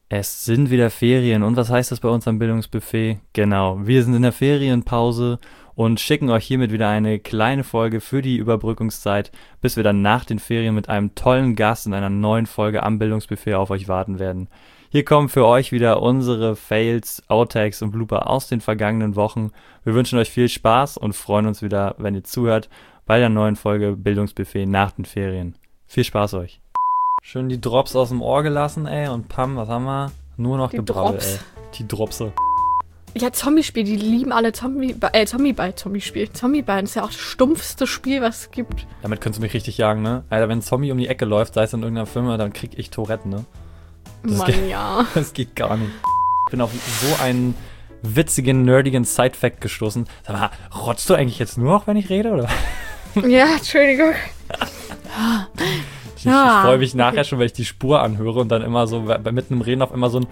Es sind wieder Ferien und was heißt das bei uns am Bildungsbuffet? Genau, wir sind in der Ferienpause und schicken euch hiermit wieder eine kleine Folge für die Überbrückungszeit, bis wir dann nach den Ferien mit einem tollen Gast in einer neuen Folge am Bildungsbuffet auf euch warten werden. Hier kommen für euch wieder unsere Fails, Outtakes und Blooper aus den vergangenen Wochen. Wir wünschen euch viel Spaß und freuen uns wieder, wenn ihr zuhört, bei der neuen Folge Bildungsbuffet nach den Ferien. Viel Spaß euch. Schön die Drops aus dem Ohr gelassen, ey. Und Pam, was haben wir? Nur noch Gebrabbel, ey. Die Dropse. Ja, Zombie-Spiel, die lieben alle Zombie-Spiel. Zombie-Ball ist ja auch das stumpfste Spiel, was es gibt. Damit könntest du mich richtig jagen, ne? Alter, wenn ein Zombie um die Ecke läuft, sei es in irgendeiner Firma, dann krieg ich Tourette, ne? Ja. Das geht gar nicht. Ich bin auf so einen witzigen, nerdigen Side-Fact gestoßen. Sag mal, rotzt du eigentlich jetzt nur noch, wenn ich rede, oder? Ja, Entschuldigung. Ich freue mich nachher schon, wenn ich die Spur anhöre und dann immer so mitten im Reden auf immer so ein...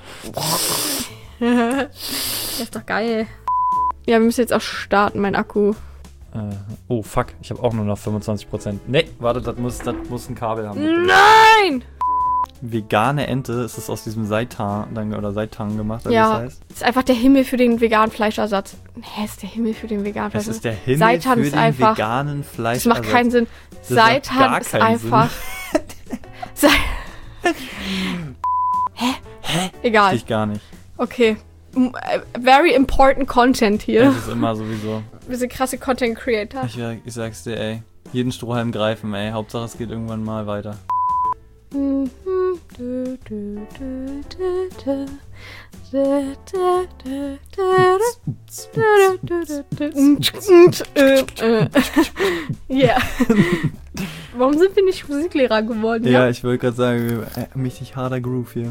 Das ist doch geil. Ja, wir müssen jetzt auch starten, mein Akku. Oh, fuck. Ich habe auch nur noch 25%. Nee, warte, das muss ein Kabel haben. Nein! Vegane Ente, ist das aus diesem Seitan gemacht, oder ja, wie das heißt? ist einfach der Himmel für den veganen Fleischersatz. Ist der Himmel für den veganen Das Fleischersatz. ist der Himmel Seitan für ist den einfach, veganen Fleischersatz. Das macht keinen Sinn. Seitan ist einfach... Hä? Egal. Ich gar nicht. Okay. Very important content hier. Das ist immer sowieso. Wir sind krasse Content Creator. Ich sag's dir, ey. Jeden Strohhalm greifen, ey. Hauptsache es geht irgendwann mal weiter. Yeah. Warum sind wir nicht Musiklehrer geworden? Ja, ich wollte gerade sagen, richtig harter Groove hier.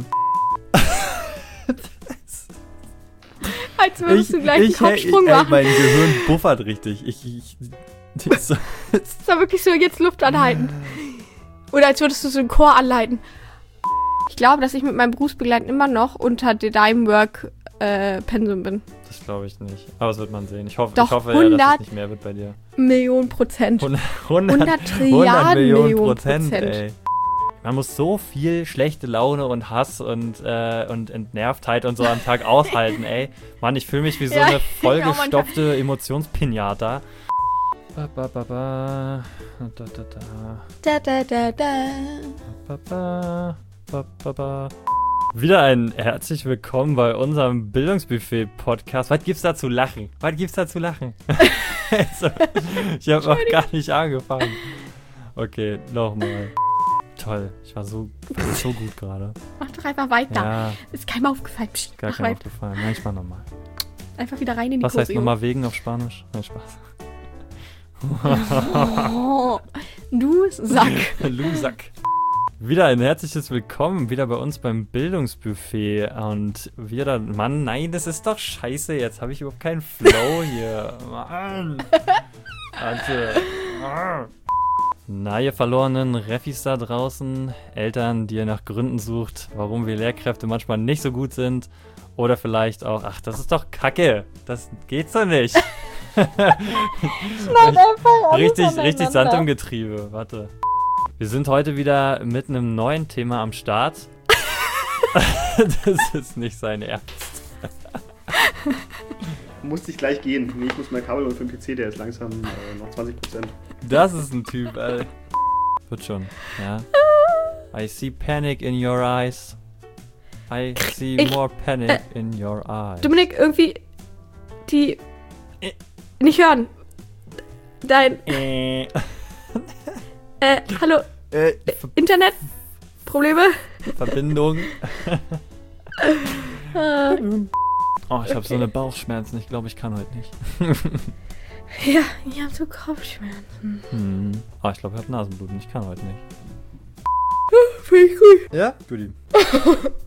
Als würdest du gleich einen Kopfsprung machen. Mein Gehirn buffert richtig. Das war wirklich so, jetzt Luft anhalten. Oder als würdest du so einen Chor anleiten. Ich glaube, dass ich mit meinem Berufsbegleiten immer noch unter der Dimework Pensum bin. Das glaube ich nicht. Aber das wird man sehen. Ich hoffe, Doch, ja, dass es nicht mehr wird bei dir. 100%. 100 Trilliarden Millionen Prozent, ey. Man muss so viel schlechte Laune und Hass und Entnervtheit und so am Tag aushalten, ey. Mann, ich fühle mich wie so eine vollgestopfte Emotionspinata. Wieder ein herzlich willkommen bei unserem Bildungsbuffet-Podcast. Was gibt's da zu lachen? Also, ich habe noch gar nicht angefangen. Okay, nochmal. Toll, ich war so gut gerade. Mach doch einfach weiter. Ja. Ist keinem aufgefallen. Psst, Gar keinem aufgefallen. Nein, ich mach nochmal. Einfach wieder rein in die Was Choreo. heißt nochmal wegen auf Spanisch? Nein, Spaß. Oh, du Sack. Lusack. Wieder ein herzliches Willkommen, wieder bei uns beim Bildungsbuffet. Und wieder, Mann, nein, das ist doch scheiße. Jetzt habe ich überhaupt keinen Flow hier. Mann. Warte. Na, ihr verlorenen Reffis da draußen, Eltern, die ihr nach Gründen sucht, warum wir Lehrkräfte manchmal nicht so gut sind. Oder vielleicht auch, ach, das ist doch Kacke. Das geht so nicht. Richtig Sand im Getriebe. Warte. Wir sind heute wieder mit einem neuen Thema am Start. Das ist nicht sein Ernst. Musste ich gleich gehen. Nee, ich muss mein Kabel holen für den PC, der ist langsam noch 20%. Das ist ein Typ, ey. Wird schon, ja. I see panic in your eyes. I see more panic in your eyes. Dominik, irgendwie die nicht hören. Dein hallo. Internet? Probleme? Verbindung. Oh, ich habe so eine Bauchschmerzen. Ich glaube, ich kann heute nicht. Ja, ich habe so Kopfschmerzen. Oh, ich glaube, ich habe Nasenbluten. Ich kann heute nicht. Finde ich gut. Ja? Guti.